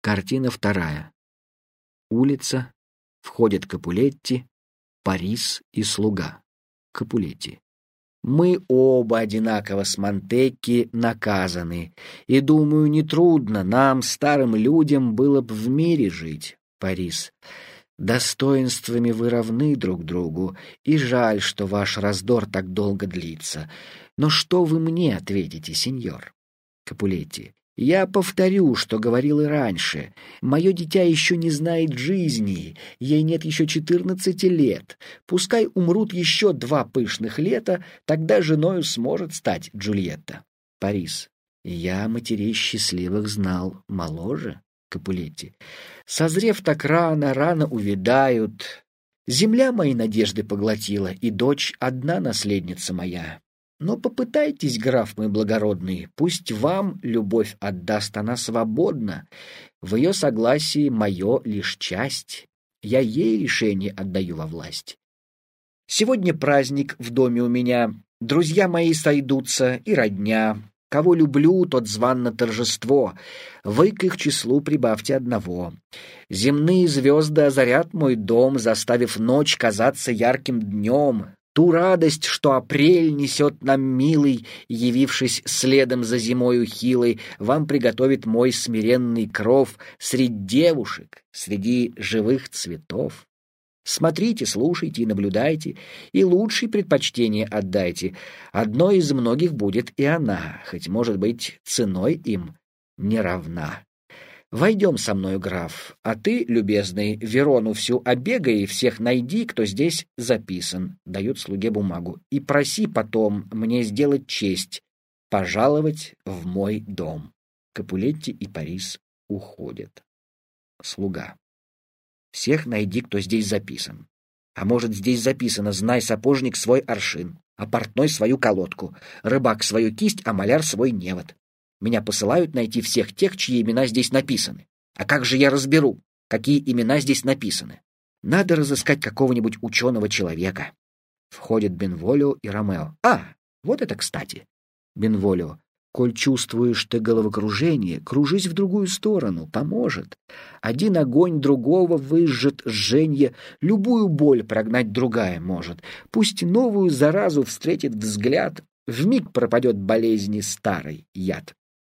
Картина вторая. Улица. Входят Капулетти, Парис и слуга. Капулетти. Мы оба одинаково с Монтекки наказаны, и, думаю, нетрудно нам, старым людям, было бы в мире жить. Парис. Достоинствами вы равны друг другу, и жаль, что ваш раздор так долго длится. Но что вы мне ответите, сеньор? Капулетти. Я повторю, что говорил и раньше. Мое дитя еще не знает жизни, ей нет еще 14 лет. Пускай умрут еще 2 пышных лета, тогда женою сможет стать Джульетта. Парис. Я матерей счастливых знал моложе. Капулетти. Созрев так рано, рано увядают. Земля мои надежды поглотила, и дочь одна наследница моя. Но попытайтесь, граф мой благородный, пусть вам любовь отдаст она свободно. В ее согласии мое лишь часть. Я ей решение отдаю во власть. Сегодня праздник в доме у меня. Друзья мои сойдутся и родня. Кого люблю, тот зван на торжество. Вы к их числу прибавьте одного. Земные звезды озарят мой дом, заставив ночь казаться ярким днем. Ту радость, что апрель несет нам милый, явившись следом за зимою хилой, вам приготовит мой смиренный кров среди девушек, среди живых цветов. Смотрите, слушайте и наблюдайте, и лучшее предпочтение отдайте. Одной из многих будет и она, хоть, может быть, ценой им не равна. Войдем со мною, граф, а ты, любезный, Верону всю обегай и всех найди, кто здесь записан, дают слуге бумагу, и проси потом мне сделать честь, пожаловать в мой дом. Капулетти и Парис уходят. Слуга. Всех найди, кто здесь записан. А может, здесь записано: знай, сапожник, свой аршин, а портной свою колодку, рыбак свою кисть, а маляр свой невод. Меня посылают найти всех тех, чьи имена здесь написаны. А как же я разберу, какие имена здесь написаны? Надо разыскать какого-нибудь ученого человека. Входят Бенволио и Ромео. А, вот это кстати. Бенволио. Коль чувствуешь ты головокружение, кружись в другую сторону, поможет. Один огонь другого выжжет жженье, любую боль прогнать другая может. Пусть новую заразу встретит взгляд, вмиг пропадет болезни старый яд.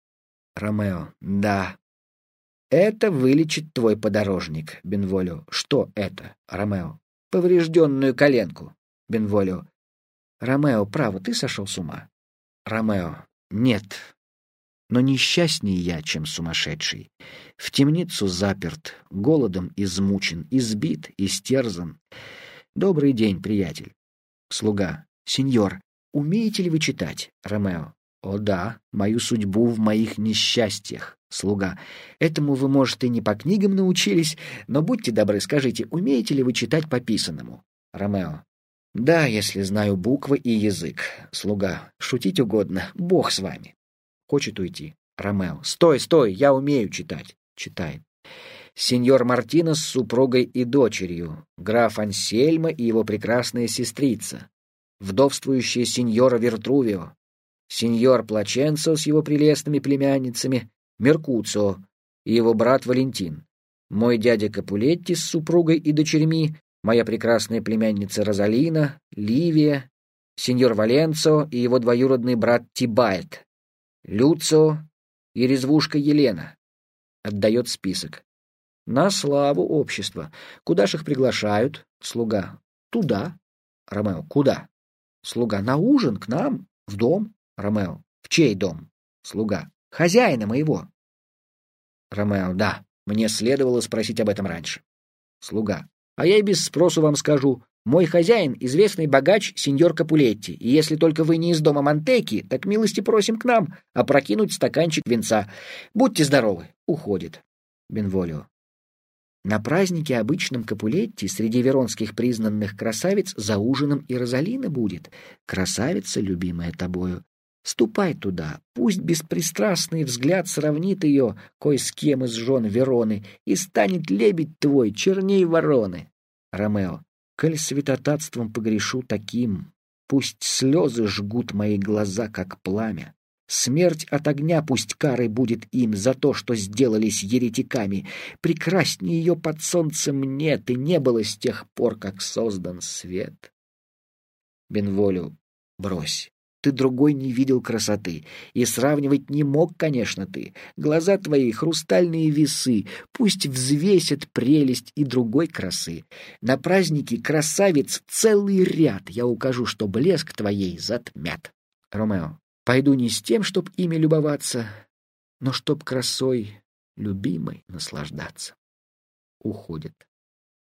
Ромео. Да. Это вылечит твой подорожник, Бенволио. Что это, Ромео? Поврежденную коленку, Бенволио. Ромео, право, ты сошел с ума. Ромео. Нет. Но несчастнее я, чем сумасшедший. В темницу заперт, голодом измучен, избит, истерзан. Добрый день, приятель. Слуга. Сеньор, умеете ли вы читать? Ромео. О да, мою судьбу в моих несчастьях. Слуга. Этому вы, может, и не по книгам научились, но будьте добры, скажите, умеете ли вы читать по писанному? Ромео. Да, если знаю буквы и язык. Слуга. Шутить угодно, Бог с вами. Хочет уйти. Ромео. Стой, стой, я умею читать. Читает. Сеньор Мартино с супругой и дочерью, граф Ансельмо и его прекрасная сестрица, вдовствующая сеньора Вертрувио, сеньор Плаченцо с его прелестными племянницами, Меркуцио и его брат Валентин, мой дядя Капулетти с супругой и дочерьми, моя прекрасная племянница Розалина, Ливия, сеньор Валенцо и его двоюродный брат Тибальт, Люцио и резвушка Елена. Отдает список. На славу общества. Куда ж их приглашают? Слуга. Туда. Ромео. Куда? Слуга. На ужин, к нам, в дом. Ромео. В чей дом? Слуга. Хозяина моего. Ромео. Да, мне следовало спросить об этом раньше. Слуга. А я и без спросу вам скажу. Мой хозяин — известный богач сеньор Капулетти, и если только вы не из дома Монтекки, так милости просим к нам опрокинуть стаканчик винца. Будьте здоровы. Уходит. Бенволио. На празднике обычном Капулетти среди веронских признанных красавиц за ужином и Розалина будет. Красавица, любимая тобою. Ступай туда, пусть беспристрастный взгляд сравнит ее кой с кем из жен Вероны, и станет лебедь твой черней вороны. Ромео. Коль святотатством погрешу таким, пусть слезы жгут мои глаза, как пламя. Смерть от огня пусть карой будет им за то, что сделались еретиками. Прекраснее ее под солнцем нет и не было с тех пор, как создан свет. Бенволю, брось. Ты другой не видел красоты, и сравнивать не мог, конечно, ты. Глаза твои — хрустальные весы, пусть взвесят прелесть и другой красы. На празднике красавиц целый ряд, я укажу, что блеск твоей затмят. Ромео, пойду не с тем, чтоб ими любоваться, но чтоб красой любимой наслаждаться. Уходит.